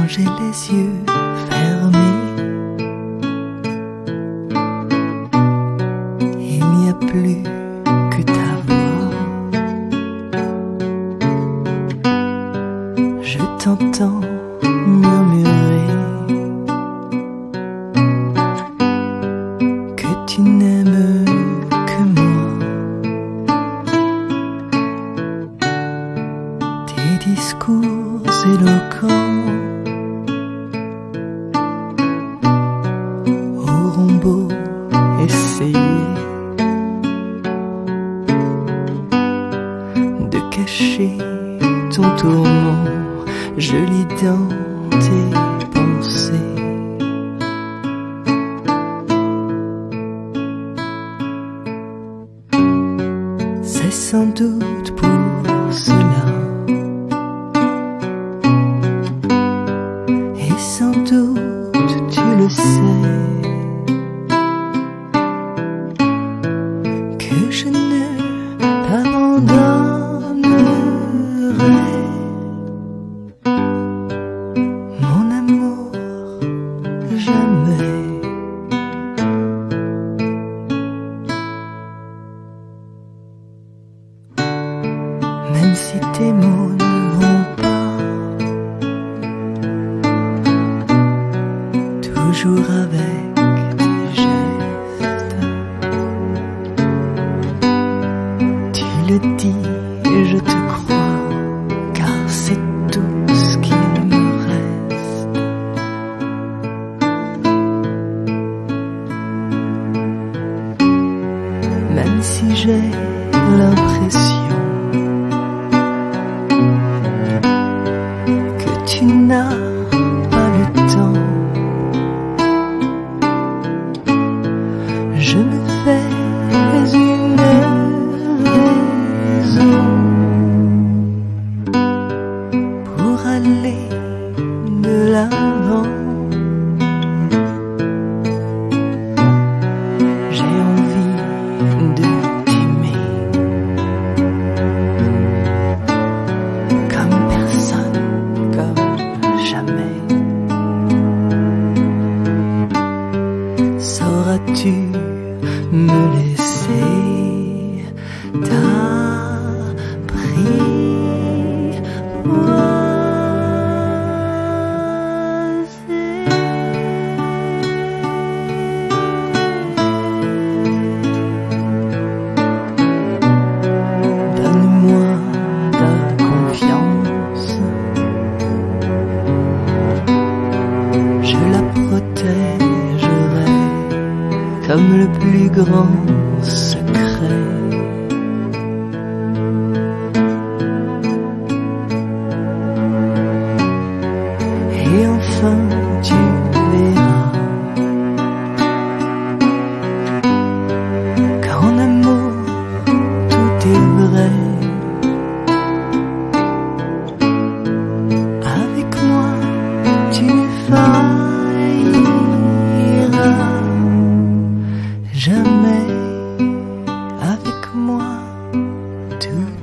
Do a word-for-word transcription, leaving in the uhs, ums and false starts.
quand j'ai les yeux fermés. Il n'y a plus que ta voix. Je t'entends murmurer que tu n'aimes que moi. Tes discours éloquents auront beau essayer de cacher ton tourment, je lis dans tes pensées. C'est sans doute pour cela, et sans doute tu le sais, que je ne t'abandonnerai. Mon amour, jamais. Même si tes mots ne vont pas toujours avec tes gestes, tu le dis, je te crois, car c'est tout ce qu'il me reste. Même si j'ai l'impression que tu n'as pas le temps, je me fais une raison pour aller de l'avant. J'ai envie de t'aimer comme personne, comme jamais. Sauras-tu me laisser t'apprivoiser? Donne-moi ta confiance, je la protégerai comme le plus grand secret. Et enfin tu verras qu'en amour tout est vrai. Avec moi tu failliras jamais. Avec moi tout